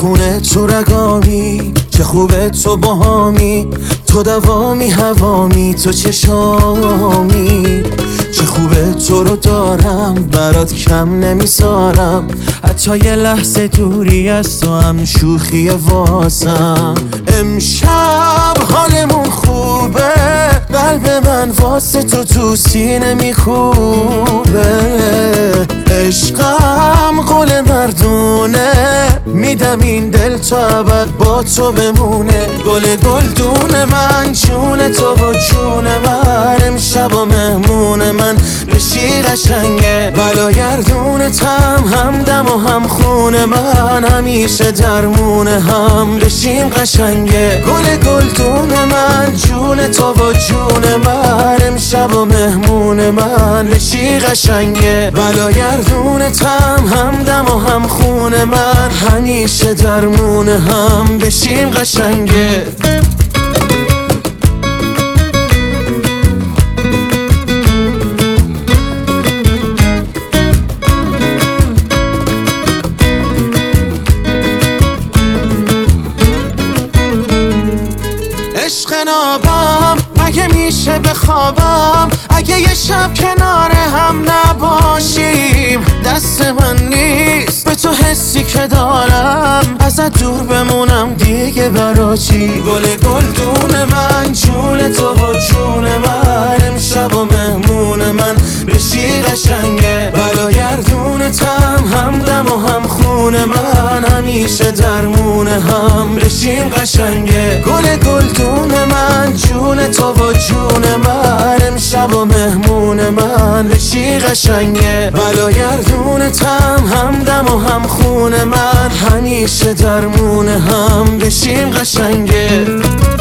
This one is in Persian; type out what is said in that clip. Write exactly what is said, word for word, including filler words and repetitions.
خونه تو رگامی، چه خوبه تو باهامی، تو دوامی هوامی، تو چشامی. چه خوبه تو رو دارم، برات کم نمیذارم، حتی یه لحظه دوری از تو هم شوخی واسم. امشب حالمون خوبه، قلب من واسه تو تو سینه میخوبه. عشقم قول مردونه، میدم این دل تا ابد با تو بمونه. گل گلدون من، جون تو و جون من، امشب و مهمون من بشی قشنگه. بلاگردونتم همدم و هم خون من، همیشه درمون هم بشیم قشنگه. گل گلدون من، جون تو و جون من، امشب و مهمون من بشی قشنگه. بلاگردونتم همدم و هم خون من، همیشه درمون هم بشیم قشنگه. عشق نابم اگه میشه بخوابم، اگه یه شب کنار هم نباشیم. دست من نیست به تو حسی که دارم، ازت دور بمونم دیگه برا چی؟ گل گلدون من، جون تو و جون من، امشب و مهمون من بشی قشنگه. بلاگردونتم همدم و هم خون من، همیشه درمون هم بشیم قشنگه. گل گلدون من، جون تو و جون من، امشب و مهمون من بشی قشنگه. بلاگردونتم همدم و هم خون من، همیشه درمون هم بشیم قشنگه.